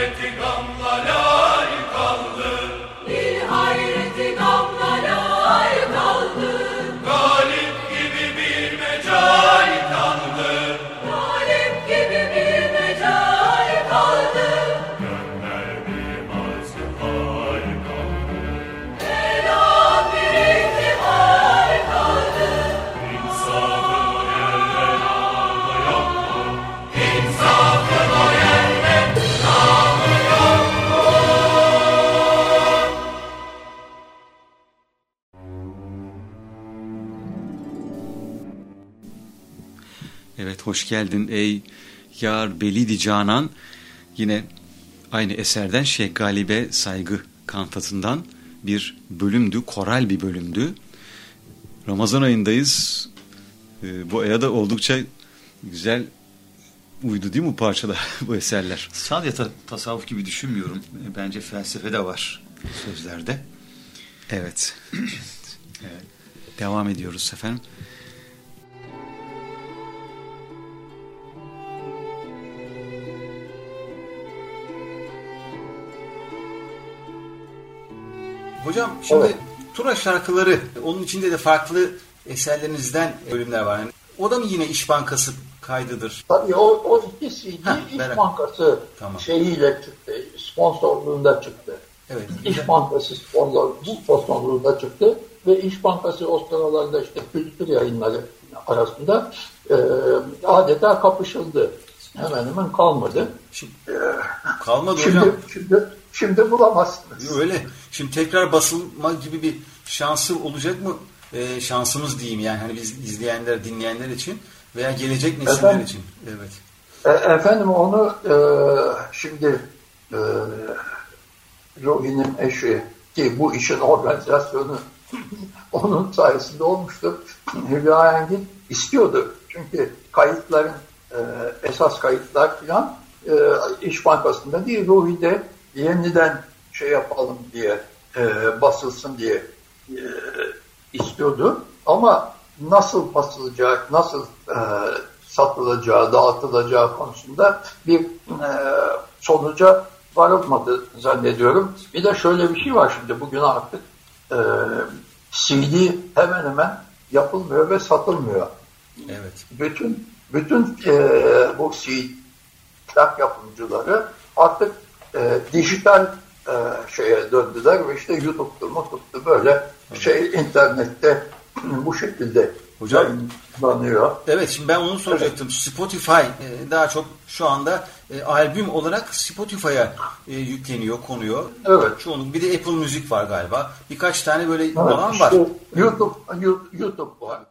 hayreti gamla layık kaldı. Dil hayreti gamla layık kaldı. Galip gibi bir mecai kaldı. Galip gibi bir mecai kaldı. Gönder bir mazhar kaldı. Ela bir ihtimal kaldı. İnsafın o yerden namı yok mu? İnsafın o yerden namı yok mu? Evet, hoş geldin ey yar belidi canan. Yine aynı eserden Şeyh Galip'e saygı kantatından bir bölümdü, koral bir bölümdü. Ramazan ayındayız. Bu aya da oldukça güzel uydu değil mi bu parçalar, bu eserler? Sadece tasavvuf gibi düşünmüyorum. Bence felsefe de var sözlerde. Evet. Evet. Devam ediyoruz efendim. Hocam şimdi Evet. Tura şarkıları, onun içinde de farklı eserlerinizden bölümler var. Yani o da mı yine İş Bankası kaydıdır? Tabii o iki CD İş merak- Bankası Tamam. şeyiyle çıktı, sponsorluğunda çıktı. Evet. İş Bankası sponsorluğunda çıktı ve İş Bankası o sıralarda işte kültür yayınları arasında adeta kapışıldı. Hemen hemen kalmadı. Kalmadı hocam. Şimdi bulamazsınız. Öyle. Şimdi tekrar basılma gibi bir şansı olacak mı? Şansımız diyeyim yani hani biz izleyenler, dinleyenler için veya gelecek nesiller Efendim? için. Evet. Efendim onu şimdi Ruhi'nin eşi ki bu işin organizasyonu onun sayesinde olmuştu. Hülya Engin istiyordu. Çünkü kayıtların esas kayıtlar falan İş Bankası'nda değil Ruhi'de yeniden şey yapalım diye basılsın diye istiyordu. Ama nasıl basılacak, nasıl satılacağı, dağıtılacağı konusunda bir sonuca varılmadı zannediyorum. Bir de şöyle bir şey var şimdi bugün artık CD hemen hemen yapılmıyor ve satılmıyor. Evet. Bütün bu CD plak yapımcıları artık dijital şeye döndüler ve işte YouTube'da böyle internette bu şekilde Hocam, yayınlanıyor. Evet, şimdi ben onu soracaktım. Evet. Spotify daha çok şu anda albüm olarak Spotify'a yükleniyor, konuyor. Evet. Çoğunluk. Bir de Apple Müzik var galiba. Birkaç tane böyle Evet, olan işte var. YouTube var.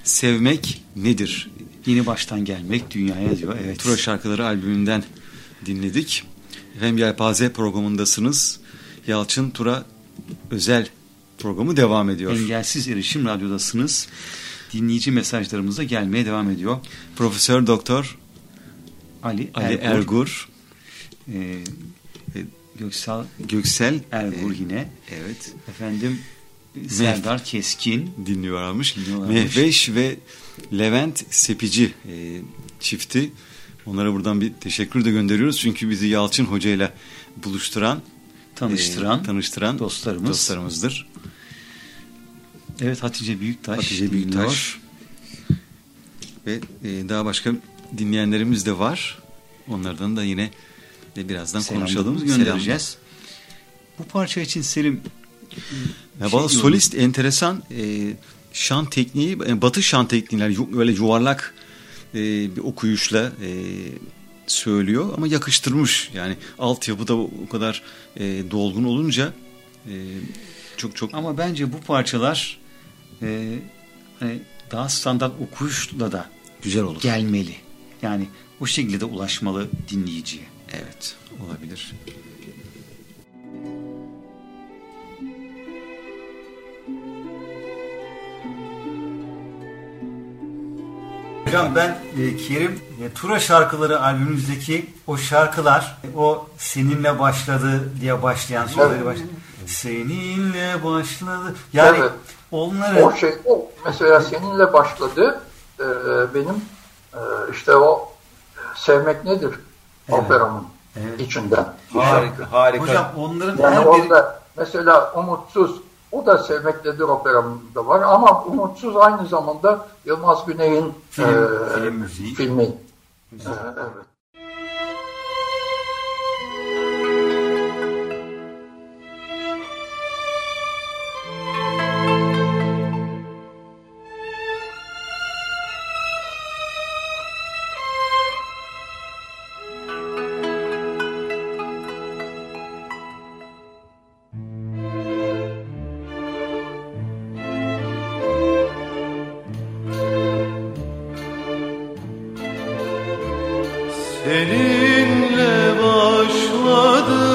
Sevmek nedir? Yeni baştan gelmek dünyaya diyor. Evet. Tura Şarkıları albümünden dinledik. Efendim Yelpaze programındasınız. Yalçın Tura özel programı devam ediyor. Engelsiz Erişim Radyo'dasınız. Dinleyici mesajlarımız da gelmeye devam ediyor. Profesör Doktor Ali Ergur. Göksel Ergur yine. Evet. Efendim Serdar Keskin dinliyorlarmış. Mehveş ve Levent Sepici çifti. Onlara buradan bir teşekkür de gönderiyoruz. Çünkü bizi Yalçın Hoca ile buluşturan, tanıştıran dostlarımızdır. Evet, Hatice Büyüktaş. Ve daha başka dinleyenlerimiz de var. Onlardan da yine birazdan konuşalım. Göndereceğiz. Bu parça için Selim solist enteresan şan tekniği, batı şan tekniğiyle böyle yuvarlak bir okuyuşla söylüyor ama yakıştırmış. Yani altyapı da o kadar dolgun olunca çok. Ama bence bu parçalar hani daha standart okuyuşla da güzel olur. Gelmeli. Yani o şekilde de ulaşmalı dinleyiciye. Evet, olabilir. Hocam ben Kerim Tura Şarkıları albümümüzdeki o şarkılar, o seninle başladı diye başlayan sözleri başladı. Seninle başladı. Yani evet. Onları... O mesela seninle başladı. Benim işte o Sevmek Nedir operamın içinden. Harika. Hocam onların yani orada mesela Umutsuz, o da Sevmek Nedir operamında var ama Umutsuz aynı zamanda Yılmaz Güney'in filmi. Evet. Seninle başladı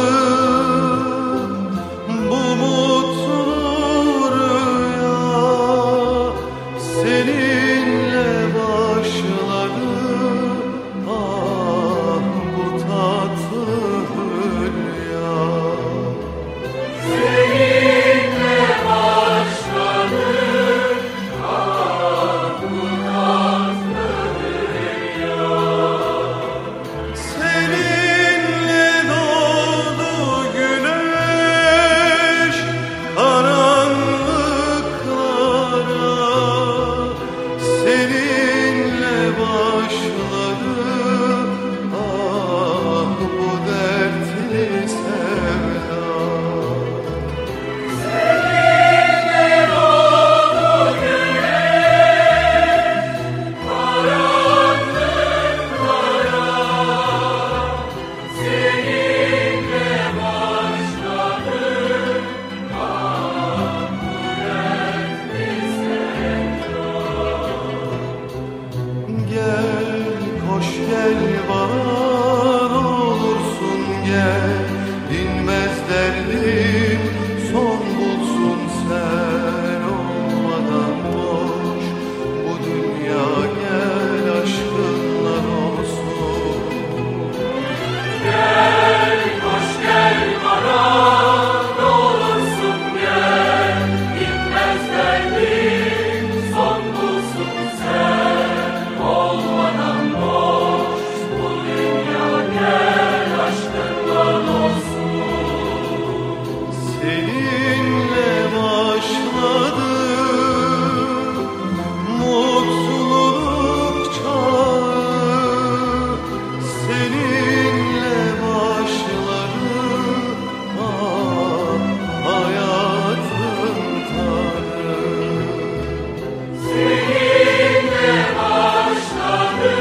bu mutlu rüya, seninle başladı bu tatlı rüya. Seninle başladı bu tatlı rüya. Seninle doğdu güneş karanlıklara, seninle başladı bu dertli sevda. Seninle doğdu güneş karanlıklara, gel, koş gel bana ne olursun gel, dinmez derdim son bulsun sen olmadan boş bu dünya, gel aşkınla olsun. Gel, koş gel bana ne olursun gel, dinmez derdim son bulsun sen olmadan boş bu dünya, gel aşkınla olsun. Seninle başladı mutluluk çağı, seninle başladı hayatın tadı. Seninle başladı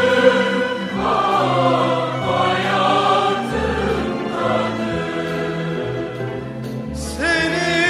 hayatın tadı. Seninle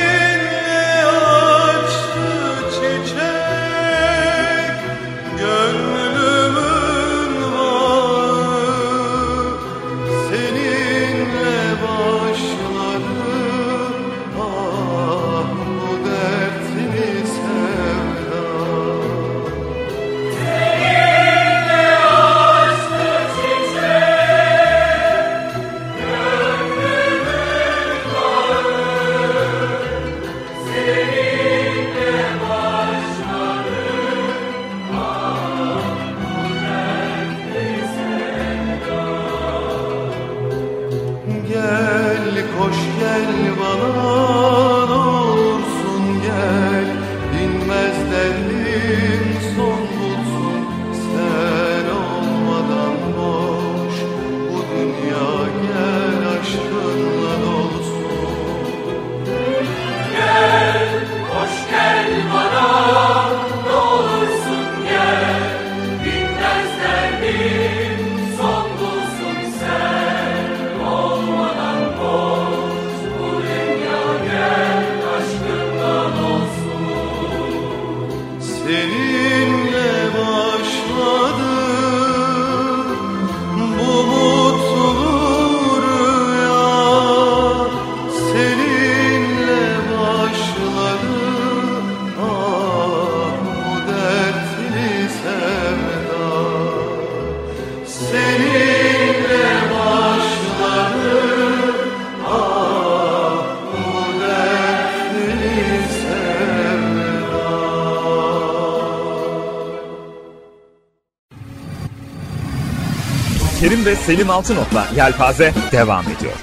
Kerim ve Selim Altınok'la Yelpaze devam ediyor.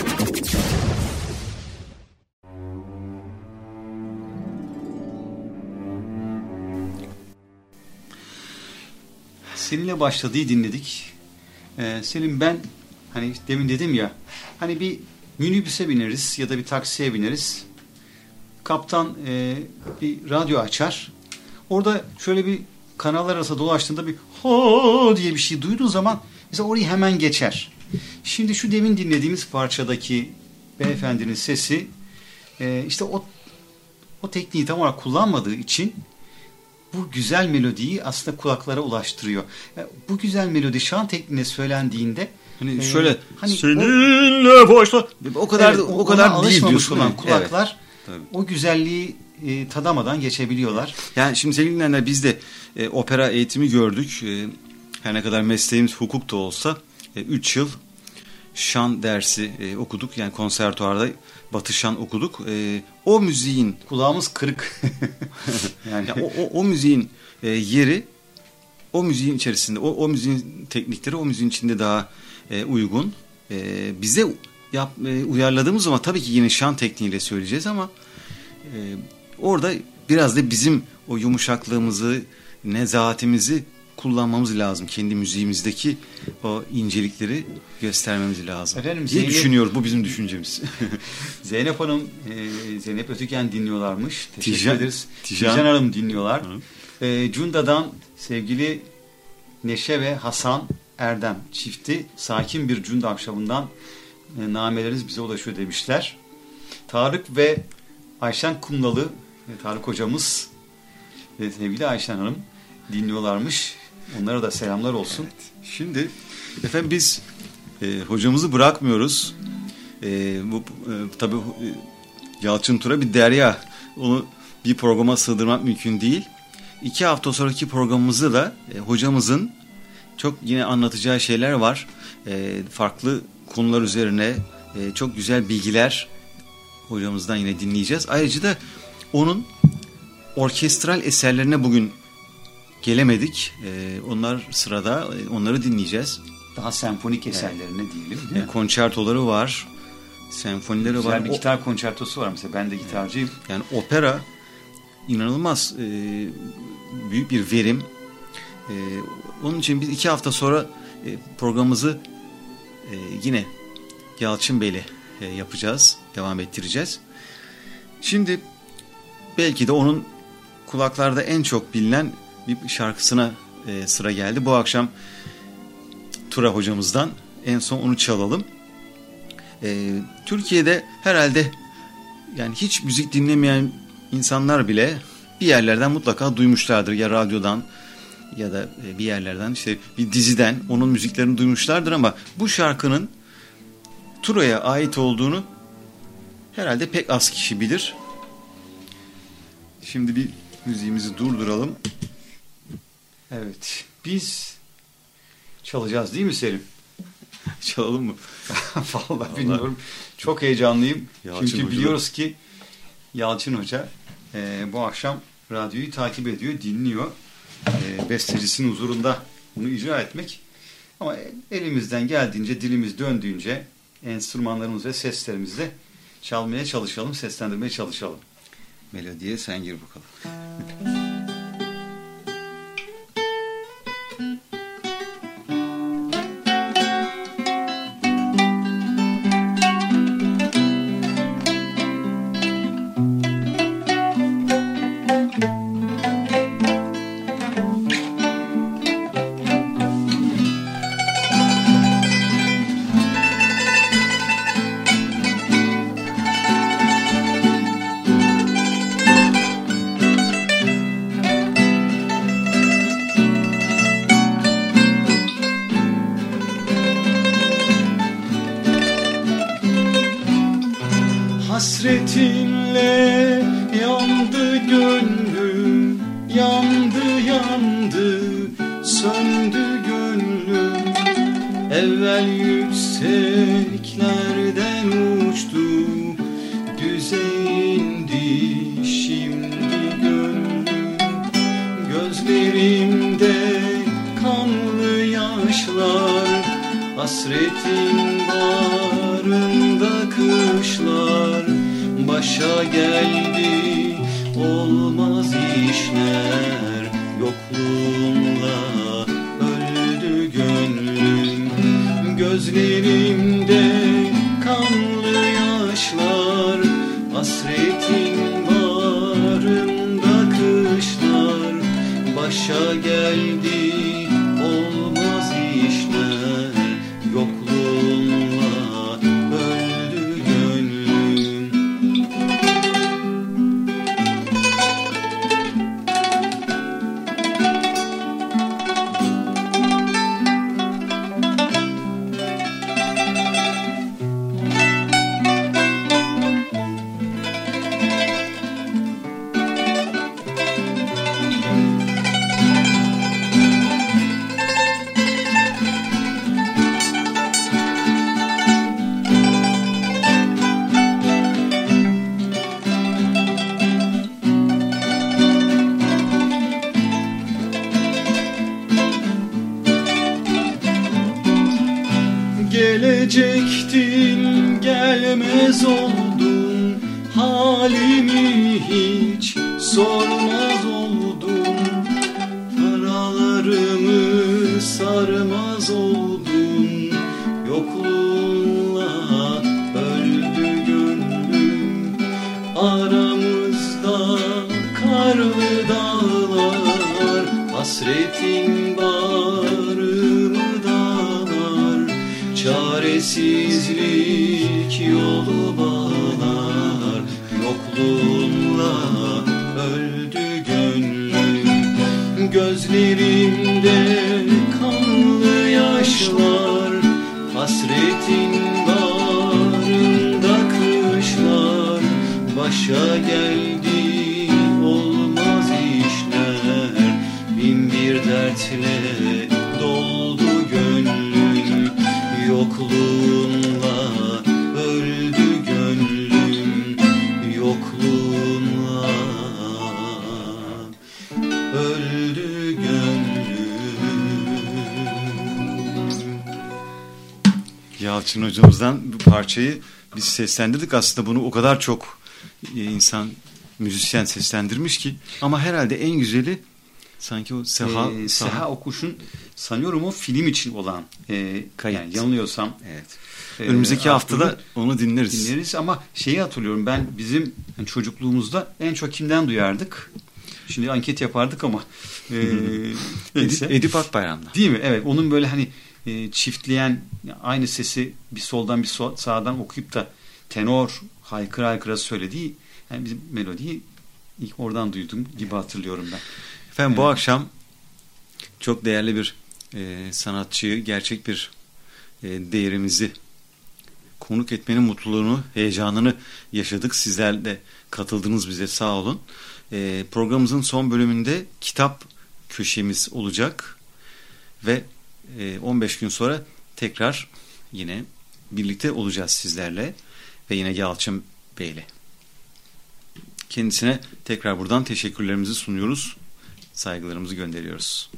Seninle başladığı dinledik. Selim, ben hani demin dedim ya, hani bir minibüse bineriz ya da bir taksiye bineriz. Kaptan bir radyo açar. Orada şöyle bir kanallar arası dolaştığında bir ho diye bir şey duyduğu zaman mesela orayı hemen geçer. Şimdi şu demin dinlediğimiz parçadaki beyefendinin sesi işte o tekniği tam olarak kullanmadığı için bu güzel melodiyi aslında kulaklara ulaştırıyor. Bu güzel melodi şan tekniğine söylendiğinde hani şöyle hani seninle başla o kadar evet, o kadar değil alışmamış diyorsun olan evet. kulaklar Evet. o güzelliği tadamadan geçebiliyorlar. Yani şimdi sevgili dinleyenler, biz de opera eğitimi gördük. Her ne kadar mesleğimiz hukuk da olsa 3 yıl şan dersi okuduk. Yani konservatuvarda Batı şan okuduk. O müziğin Kulağımız kırık. yani o müziğin yeri o müziğin içerisinde, o müziğin teknikleri o müziğin içinde daha uygun. Bize uyarladığımız zaman tabii ki yine şan tekniğiyle söyleyeceğiz ama orada biraz da bizim o yumuşaklığımızı, nezahatimizi kullanmamız lazım. Kendi müziğimizdeki o incelikleri göstermemiz lazım. Efendim, diye düşünüyoruz. Bu bizim düşüncemiz. Zeynep Hanım, Zeynep Ötüken dinliyorlarmış. Teşekkür Tijan- ederiz. Tijan- Tijan Hanım dinliyorlar. Cunda'dan sevgili Neşe ve Hasan Erdem çifti sakin bir Cunda akşamından nameleriniz bize ulaşıyor demişler. Tarık ve Ayşen Kumlalı, Tarık hocamız ve sevgili Ayşen Hanım dinliyorlarmış. Onlara da selamlar olsun. Evet. Şimdi efendim biz hocamızı bırakmıyoruz. Bu tabii Yalçın Tura bir derya. Onu bir programa sığdırmak mümkün değil. 2 hafta sonraki programımızda da hocamızın çok yine anlatacağı şeyler var. Farklı konular üzerine çok güzel bilgiler hocamızdan yine dinleyeceğiz. Ayrıca da onun orkestral eserlerine bugün gelemedik. Onlar sırada, onları dinleyeceğiz. Daha senfonik eserlerine diyelim, değil mi? Konçertoları var, senfonileri Güzel var. bir gitar konçertosu var mesela. Ben de gitarcıyım. Yani opera inanılmaz büyük bir verim. Onun için biz 2 hafta sonra programımızı yine Yalçın Bey'le yapacağız, devam ettireceğiz. Şimdi belki de onun kulaklarda en çok bilinen bir şarkısına sıra geldi. Bu akşam Tura hocamızdan en son onu çalalım. Türkiye'de herhalde yani hiç müzik dinlemeyen insanlar bile bir yerlerden mutlaka duymuşlardır. Ya radyodan ya da bir yerlerden, işte bir diziden onun müziklerini duymuşlardır ama bu şarkının Tura'ya ait olduğunu herhalde pek az kişi bilir. Şimdi bir müziğimizi durduralım. Evet. Biz çalacağız değil mi Selim? Çalalım mı? Vallahi bilmiyorum. Çok heyecanlıyım. Yalçın Çünkü Hoca biliyoruz ki Yalçın Hoca bu akşam radyoyu takip ediyor, dinliyor. Bestecisinin huzurunda bunu icra etmek. Ama elimizden geldiğince, dilimiz döndüğünce enstrümanlarımız ve seslerimizle çalmaya çalışalım, seslendirmeye çalışalım. Melodiye sen gir bakalım. Hasretinle yandı gönlüm, yandı yandı, söndü gönlüm. Evvel yükseklerden uçtu, düze indi şimdi gönlüm. Gözlerimde kanlı yaşlar, Hasretin bağrında kışlar başa geldi, olmaz işler. Yokluğunla öldü gönlüm, gözlerimde kanlı yaşlar. Hasretin bağrında kışlar başa geldi, olmaz işler. Yokluğunla öldü gönlüm. Gelecektin, gelmez oldun, halimi hiç sormaz oldun. Paralarımı sarmaz oldun, yokluğunla öldü gönlüm. Aramızda karlı dağlar, hasretin bağrımı dağlar. Çaresizlik yolu bağlar, yokluğunla öldü gönlüm. Gözlerimde kanlı yaşlar, hasretin bağrında kışlar. Başa geldi, olmaz işler. Bin bir dertle doldu gönlüm, yokluğunla öldü gönlüm. Yokluğunla öldü gönlüm. Yalçın hocamızdan bu parçayı biz seslendirdik. Aslında bunu o kadar çok insan, müzisyen seslendirmiş ki. Ama herhalde en güzeli sanki o Seha Okuş'un, sanıyorum o film için olan kayıt. Yani yanılıyorsam. Evet. Önümüzdeki haftada onu dinleriz. Ama şeyi hatırlıyorum ben, bizim çocukluğumuzda en çok kimden duyardık? Şimdi anket yapardık ama Edip Akbayram'da. Değil mi? Evet. Onun böyle hani çiftleyen, aynı sesi bir soldan bir sağdan okuyup da tenor haykıra haykıra söylediği, yani bizim melodiyi ilk oradan duydum gibi hatırlıyorum ben. Efendim bu akşam çok değerli bir sanatçıyı, gerçek bir değerimizi konuk etmenin mutluluğunu, heyecanını yaşadık. Sizler de katıldınız bize, sağ olun. Programımızın son bölümünde kitap köşemiz olacak ve 15 gün sonra tekrar yine birlikte olacağız sizlerle ve yine Yalçın Bey'le. Kendisine tekrar buradan teşekkürlerimizi sunuyoruz. Saygılarımızı gönderiyoruz.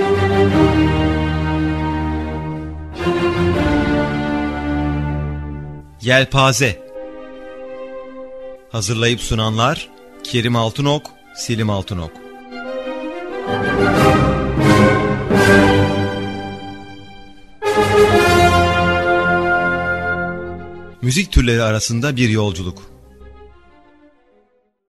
Yelpaze. Hazırlayıp sunanlar Kerim Altınok, Selim Altınok. Müzik türleri arasında bir yolculuk.